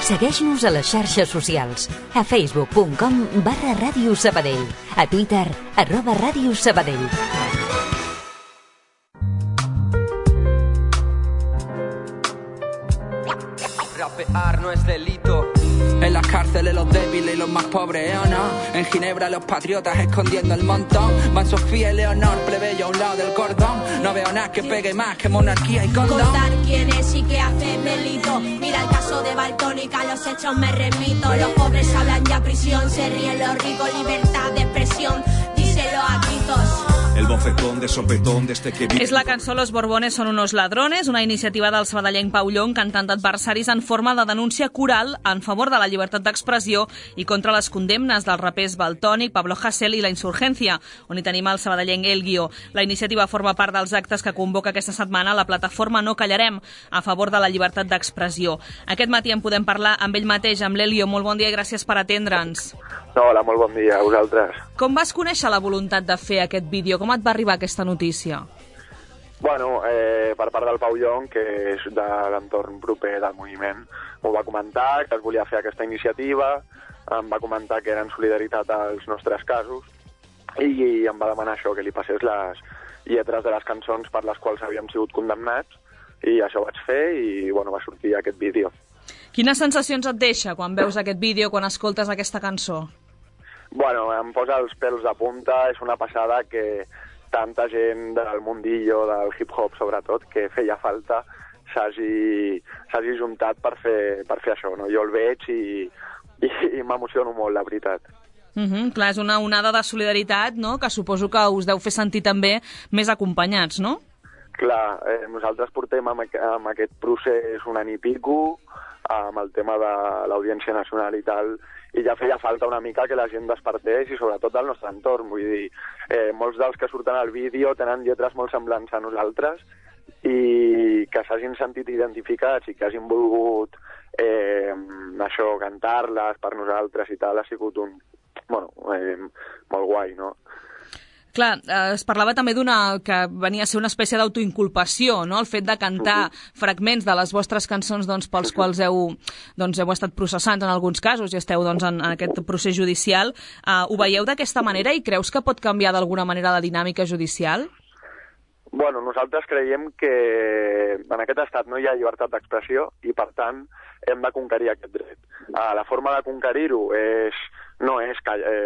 Segueix-nos a les xarxes socials. A facebook.com/Ràdio Sabadell. A Twitter, @Ràdio Sabadell. Rapear no es delito. En las cárceles los débiles y los más pobres, ¿o no? En Ginebra los patriotas escondiendo el montón. Van Sofía y Leonor, plebeyo a un lado del cordón. No veo nada que pegue más que monarquía y condón. Contar quién es y qué hace delito. Mira el caso de Baltónica, los hechos me remito. Los pobres hablan ya prisión, se ríen los ricos, libertad de expresión. Díselo a gritos. El bofetón de sopetón desde que... És la cançó Los Borbones son unos ladrones, una iniciativa del sabadellenc Pau Llong, cantant d'adversaris en forma de denúncia coral en favor de la llibertat d'expressió i contra les condemnes dels rapers Valtònic, Pablo Hasél i la Insurgència, on hi tenim el sabadellenc Elguio. La iniciativa forma part dels actes que convoca aquesta setmana la plataforma No Callarem, a favor de la llibertat d'expressió. Aquest matí en podem parlar amb ell mateix, amb l'Elguio. Molt bon dia i gràcies per atendre'ns. Hola, molt bon dia a vosaltres. Com vas conèixer la voluntat de fer aquest vídeo? Com et va arribar aquesta notícia? Bueno, per part del Pau Llong, que és de l'entorn proper del moviment, m'ho va comentar, que es volia fer aquesta iniciativa, em va comentar que era en solidaritat als nostres casos, i em va demanar això, que li passés les lletres de les cançons per les quals havíem sigut condemnats, i això vaig fer, i bueno, va sortir aquest vídeo. Quines sensacions et deixa quan veus aquest vídeo, quan escoltes aquesta cançó? Bueno, em posa els pèls de punta, és una passada que tanta gent del mundillo, del hip-hop sobretot, que feia falta, s'hagi juntat per fer això, no? Jo el veig i m'emociono molt, la veritat. Clar, és una onada de solidaritat, no?, que suposo que us deu fer sentir també més acompanyats, no? Clar, nosaltres portem amb aquest procés un any i pico, amb el tema de l'Audiència Nacional i tal, i ja feia falta una mica que la gent despertés i sobretot al nostre entorn. Vull dir, molts dels que surten al vídeo tenen lletres molt semblants a nosaltres i que s'hagin sentit identificats i que hagin volgut això, cantar-les per nosaltres i tal, ha sigut molt guai, no? Clar, es parlava també que venia a ser una espècie d'autoinculpació, no?, el fet de cantar fragments de les vostres cançons pels quals heu estat processant en alguns casos i esteu en aquest procés judicial. Ho veieu d'aquesta manera i creus que pot canviar d'alguna manera la dinàmica judicial? Bueno, nosaltres creiem que en aquest estat no hi ha llibertat d'expressió i, per tant, hem de conquerir aquest dret. La forma de conquerir-ho no és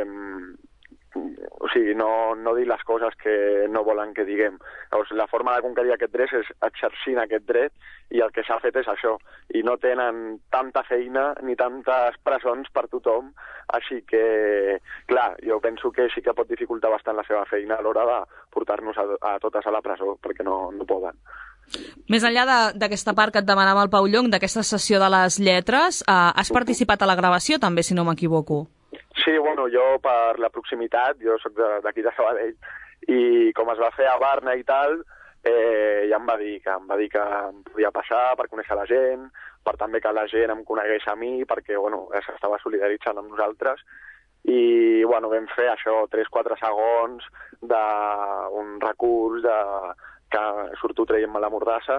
no dir les coses que no volen que diguem. Llavors, la forma de conquerir aquest dret és exercint aquest dret i el que s'ha fet és això. I no tenen tanta feina ni tantes presons per tothom, així que, clar, jo penso que sí que pot dificultar bastant la seva feina a l'hora de portar-nos a totes a la presó, perquè no poden. Més enllà d'aquesta part que et demanava el Pau Llong, d'aquesta sessió de les lletres, has participat a la gravació també, si no m'equivoco? Sí, bueno, jo per la proximitat, jo soc d'aquí de Sabadell, i com es va fer a Barna i tal, ja em va dir que em podia passar per conèixer la gent, per també que la gent em conegués a mi, perquè bueno, s'estava solidaritzant amb nosaltres, i bueno, vam fer això, 3-4 segons d'un recurs que surto traient-me la mordassa,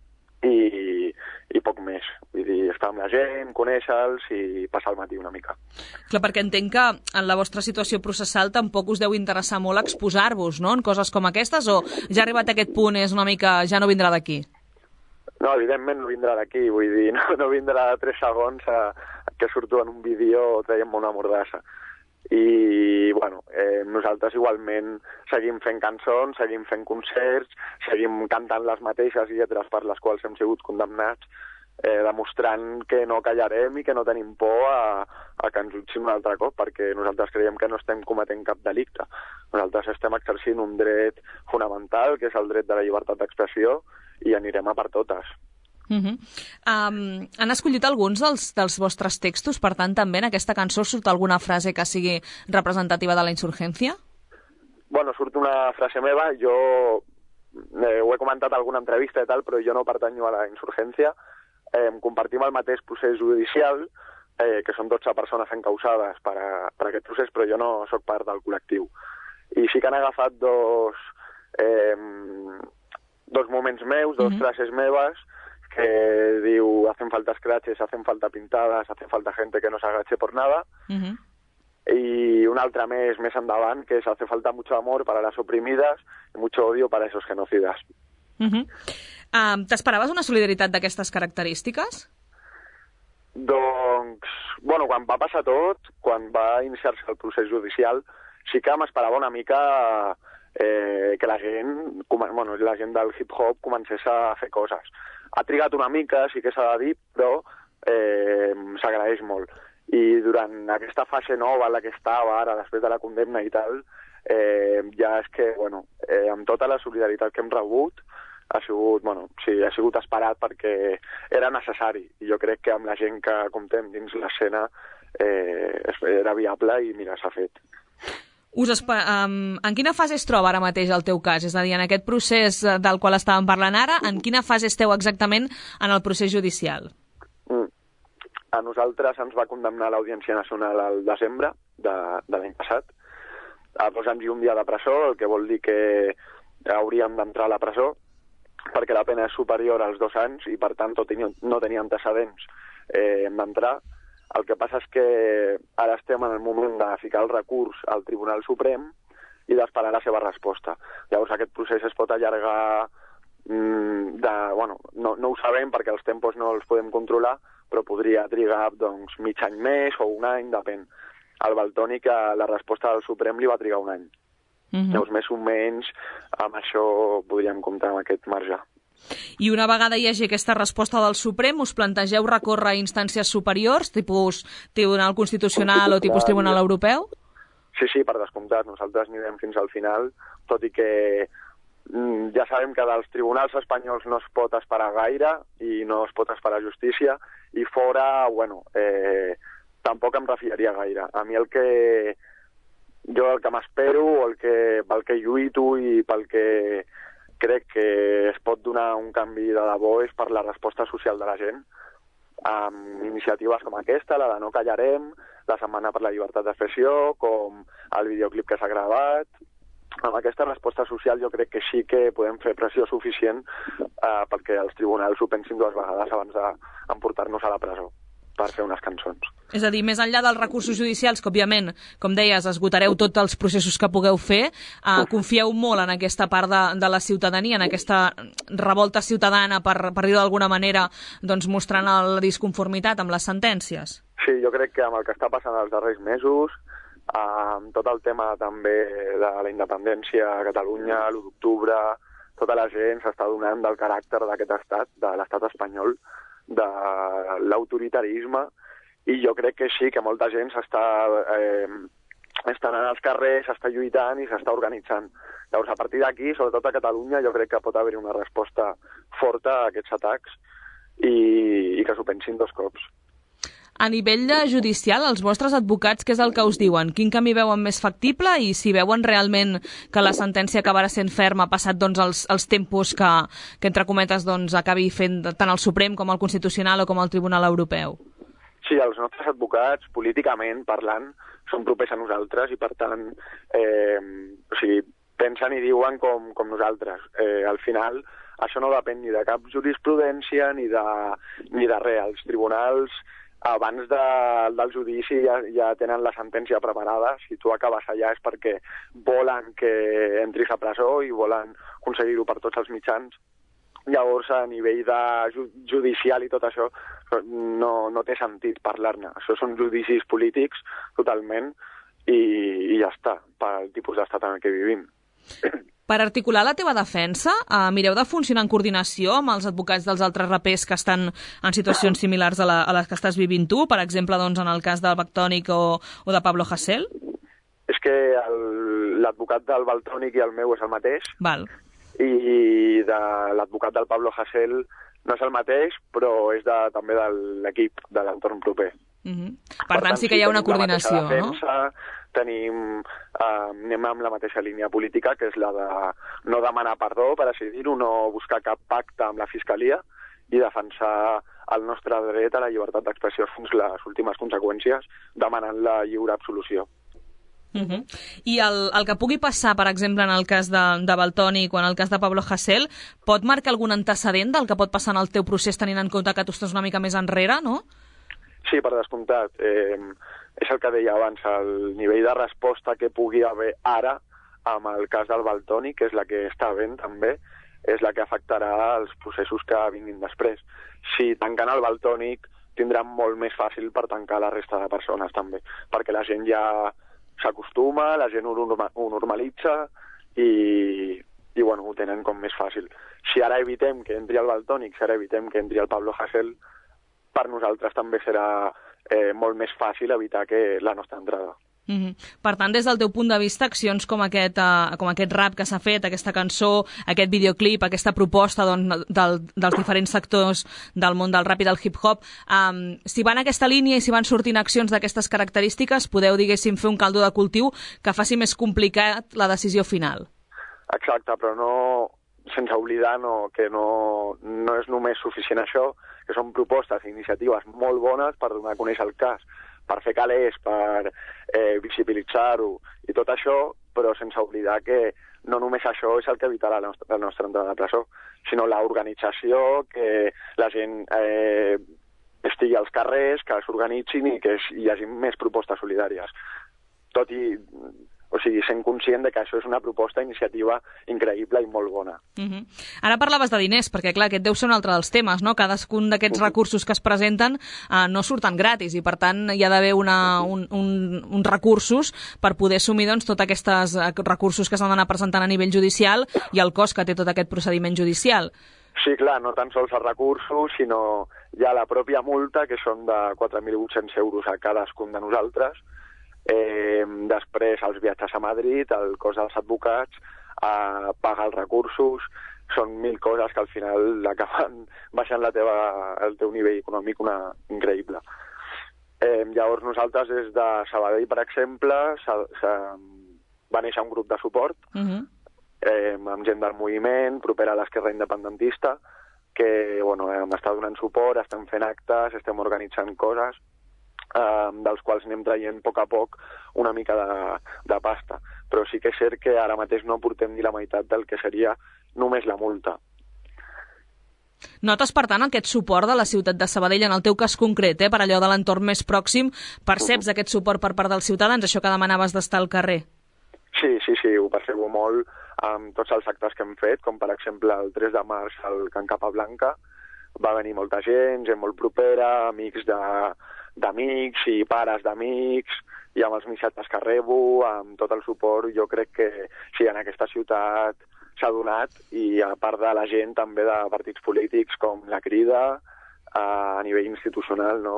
i poc més. Vull dir, estar amb la gent, conèixer-los i passar el matí una mica. Clar, perquè entenc que en la vostra situació processal tampoc us deu interessar molt exposar-vos, no?, en coses com aquestes, o ja arribat a aquest punt és una mica, ja no vindrà d'aquí? No, evidentment no vindrà d'aquí, vull dir, no vindrà de 3 segons que surto en un vídeo traient-me una mordassa. I, bueno, nosaltres igualment seguim fent cançons, seguim fent concerts, seguim cantant les mateixes lletres per les quals hem sigut condemnats, demostrant que no callarem i que no tenim por a que ens jutgin un altre cop, perquè nosaltres creiem que no estem cometent cap delicte. Nosaltres estem exercint un dret fonamental, que és el dret de la llibertat d'expressió, i anirem a per totes. Han escollit alguns dels vostres textos, per tant també en aquesta cançó surt alguna frase que sigui representativa de la insurgència? Bueno, surt una frase meva, jo ho he comentat en alguna entrevista i tal, però jo no pertanyo a la insurgència, compartim el mateix procés judicial, que són 12 persones encausades per aquest procés, però jo no sóc part del col·lectiu. I sí que han agafat dos moments meus, 2 frases meves, que diu, hacen falta falta scratches, hacen falta pintadas, hace falta gente que no se agache por nada. Y una altra més endavant, que es hace falta mucho amor para las oprimidas y mucho odio para esos genocidas. T'esperaves una solidaritat d'aquestes característiques? Doncs, bueno, quan va passar tot, quan va iniciar-se el procés judicial, sí que m'esperava una mica que la gent del hip-hop comencés a fer coses. Ha trigat una mica, sí que s'ha de dir, però s'agraeix molt. I durant aquesta fase nova en la que estava ara, després de la condemna i tal, ja és que, bueno, amb tota la solidaritat que hem rebut, ha sigut esperat perquè era necessari. I jo crec que amb la gent que comptem dins l'escena era viable i, mira, s'ha fet. En quina fase es troba ara mateix el teu cas? És a dir, en aquest procés del qual estàvem parlant ara, en quina fase esteu exactament en el procés judicial? A nosaltres ens va condemnar l'Audiència Nacional al desembre de l'any passat a 2 anys i un dia de presó, el que vol dir que hauríem d'entrar a la presó perquè la pena és superior als 2 anys i, per tant, tot i no tenir antecedents, hem d'entrar. El que passa és que ara estem en el moment de ficar el recurs al Tribunal Suprem i d'esperar la seva resposta. Llavors aquest procés es pot allargar no ho sabem perquè els tempos no els podem controlar, però podria trigar doncs mig any més o un any, depèn. Al Valtònic la resposta del Suprem li va trigar un any. Llavors, més o menys, amb això podríem comptar amb aquest marge. I una vegada hi hagi aquesta resposta del Suprem, us plantegeu recórrer a instàncies superiors, tipus Tribunal Constitucional o tipus Tribunal Europeu? Sí, per descomptat. Nosaltres anirem fins al final, tot i que ja sabem que dels tribunals espanyols no es pot esperar gaire i no es pot esperar justícia, i fora, tampoc em refiaria gaire. A mi el que m'espero, pel que lluito i pel que crec que es pot donar un canvi de debò és per la resposta social de la gent, amb iniciatives com aquesta, la de No Callarem, la Setmana per la Llibertat d'Expressió, com el videoclip que s'ha gravat. Amb aquesta resposta social jo crec que sí que podem fer pressió suficient perquè els tribunals ho pensin 2 vegades abans d'emportar-nos a la presó per fer unes cançons. És a dir, més enllà dels recursos judicials, que òbviament, com deies, esgotareu tots els processos que pugueu fer, confieu molt en aquesta part de la ciutadania, en aquesta revolta ciutadana, per dir-ho d'alguna manera, doncs mostrant la disconformitat amb les sentències? Sí, jo crec que amb el que està passant els darrers mesos, amb tot el tema també de la independència a Catalunya, l'1 d'octubre, tota la gent s'està donant del caràcter d'aquest estat, de l'estat espanyol, de l'autoritarisme, i jo crec que sí, que molta gent està anant als carrers, s'està lluitant i s'està organitzant. Llavors, a partir d'aquí, sobretot a Catalunya, jo crec que pot haver-hi una resposta forta a aquests atacs i que s'ho pensin 2 cops. A nivell judicial, els vostres advocats, què és el que us diuen? Quin camí veuen més factible i si veuen realment que la sentència acabarà sent ferma passat doncs, els tempos que entre cometes, doncs, acabi fent tant el Suprem com el Constitucional o com el Tribunal Europeu? Sí, els nostres advocats, políticament parlant, són propers a nosaltres i, per tant, pensen i diuen com nosaltres. Al final, això no depèn ni de cap jurisprudència ni de res. Els tribunals, abans del judici, ja tenen la sentència preparada. Si tu acabes allà és perquè volen que entris a presó i volen aconseguir-ho per tots els mitjans. Llavors, a nivell de judicial i tot això, no té sentit parlar-ne. Això són judicis polítics, totalment, i ja està, pel tipus d'estat en el que vivim. Per articular la teva defensa, mireu de funcionar en coordinació amb els advocats dels altres rapers que estan en situacions similars a les que estàs vivint tu, per exemple, doncs, en el cas del Valtònic o de Pablo Hasél? És que l'advocat del Valtònic i el meu és el mateix. Val. I l'advocat del Pablo Hasél no és el mateix, però és també de l'equip, de l'entorn proper. Per tant, sí que hi ha una coordinació, no? Anem amb la mateixa línia política, que és la de no demanar perdó, per així dir-ho, no buscar cap pacte amb la Fiscalia i defensar el nostre dret a la llibertat d'expressió fins les últimes conseqüències, demanant la lliure absolució. I el que pugui passar, per exemple, en el cas de Valtònyc o en el cas de Pablo Hasél, pot marcar algun antecedent del que pot passar en el teu procés tenint en compte que tu estàs una mica més enrere, no? Sí, per descomptat. És el que deia abans, el nivell de resposta que pugui haver ara amb el cas del Valtònyc, que és la que està havent també, és la que afectarà els processos que vinguin després. Si tancant el Valtònyc tindrà molt més fàcil per tancar la resta de persones també, perquè la gent ja s'acostuma, la gent ho normalitza i bueno, ho tenen com més fàcil. Si ara evitem que entri el Valtònyc, si ara evitem que entri el Pablo Hasél, per nosaltres també serà molt més fàcil evitar la nostra entrada. Per tant, des del teu punt de vista, accions com aquest rap que s'ha fet, aquesta cançó, aquest videoclip, aquesta proposta dels diferents sectors del món del rap i del hip-hop, si van a aquesta línia i si van sortint accions d'aquestes característiques, podeu, diguéssim, fer un caldo de cultiu que faci més complicat la decisió final. Exacte, però no, sense oblidar que no és només suficient això, que són propostes i iniciatives molt bones per donar a conèixer el cas, per fer calés, per visibilitzar-ho i tot això, però sense oblidar que no només això és el que evitarà la nostra entrada a presó, sinó l'organització, que la gent estigui als carrers, que s'organitzin i que hi hagi més propostes solidàries. Tot i... O sigui, sent conscient de que això és una proposta, iniciativa increïble i molt bona. Ara parlaves de diners, perquè clar, aquest deu ser un altre dels temes, no? Cadascun d'aquests recursos que es presenten no surten gratis i per tant hi ha d'haver uns recursos per poder assumir tots aquests recursos que s'han d'anar presentant a nivell judicial i el cost que té tot aquest procediment judicial. Sí, clar, no tan sols els recursos, sinó ja la pròpia multa, que són de 4.800 euros a cadascun de nosaltres. Després els viatges a Madrid, el cost dels advocats, pagar els recursos, són 1.000 coses que al final acaben baixant el teu nivell econòmic increïble. Llavors nosaltres des de Sabadell, per exemple, va néixer un grup de suport amb gent del moviment, propera a l'esquerra independentista, que hem estat donant suport, estem fent actes, estem organitzant coses, dels quals anem traient a poc una mica de pasta. Però sí que és cert que ara mateix no portem ni la meitat del que seria només la multa. Notes, per tant, aquest suport de la ciutat de Sabadell, en el teu cas concret, per allò de l'entorn més pròxim, perceps aquest suport per part dels ciutadans, això que demanaves d'estar al carrer? Sí, ho percebo molt amb tots els actes que hem fet, com per exemple el 3 de març al Can Capablanca. Va venir molta gent molt propera, amics d'amics i pares d'amics, i amb els missatges que rebo, amb tot el suport, jo crec que sí, en aquesta ciutat s'ha donat, i a part de la gent també de partits polítics com la Crida, a nivell institucional, no?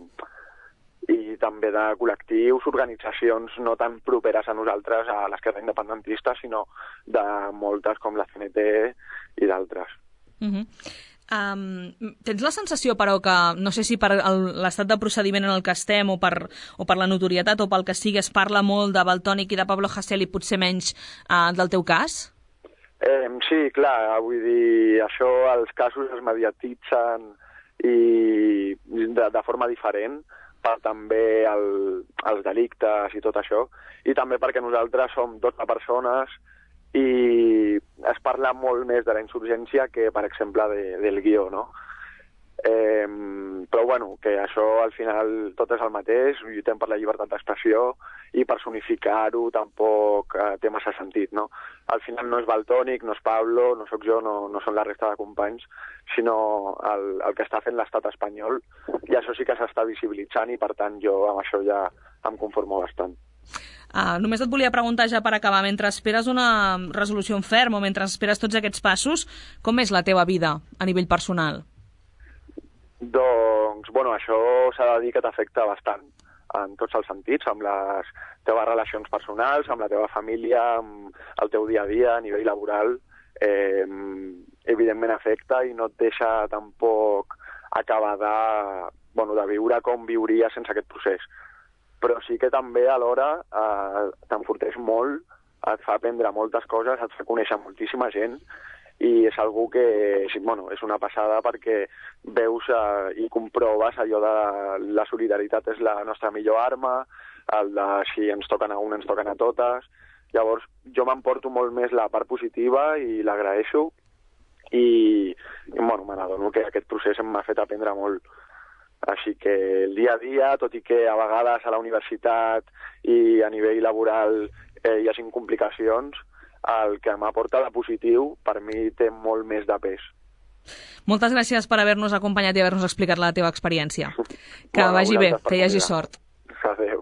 I també de col·lectius, organitzacions no tan properes a nosaltres, a l'esquerra independentista, sinó de moltes com la CNT i d'altres. Tens la sensació, però, que no sé si per l'estat de procediment en el que estem o per la notorietat o pel que sigui es parla molt de Valtònyc i de Pablo Hasél i potser menys del teu cas? Sí, clar, vull dir, això, els casos es mediatitzen i de forma diferent per també els delictes i tot això, i també perquè nosaltres som 12 persones i es parla molt més de la insurgència que, per exemple, del guió, no? Però, que això al final tot és el mateix, lluitem per la llibertat d'expressió i personificar-ho tampoc té massa sentit, no? Al final no és Valtònyc, no és Pablo, no sóc jo, no són la resta de companys, sinó el que està fent l'estat espanyol, i això sí que s'està visibilitzant i, per tant, jo amb això ja em conformo bastant. Només et volia preguntar ja per acabar, mentre esperes una resolució en ferm o mentre esperes tots aquests passos, com és la teva vida a nivell personal? Doncs, això s'ha de dir que t'afecta bastant, en tots els sentits, amb les teves relacions personals, amb la teva família, amb el teu dia a dia, a nivell laboral, evidentment afecta i no et deixa tampoc acabar de viure com viuria sense aquest procés. Però sí que també alhora t'enforteix molt, et fa aprendre moltes coses, et fa conèixer moltíssima gent, i és algú que és una passada perquè veus i comproves allò de la solidaritat és la nostra millor arma, el de si ens toquen a una, ens toquen a totes. Llavors, jo m'emporto molt més la part positiva i l'agraeixo i bueno, me n'adono que aquest procés m'ha fet aprendre molt. Així que el dia a dia, tot i que a vegades a la universitat i a nivell laboral hi hagin complicacions, el que m'aporta de positiu per mi té molt més de pes. Moltes gràcies per haver-nos acompanyat i haver-nos explicat la teva experiència. Que vagi bé, que hi hagi sort. Adéu.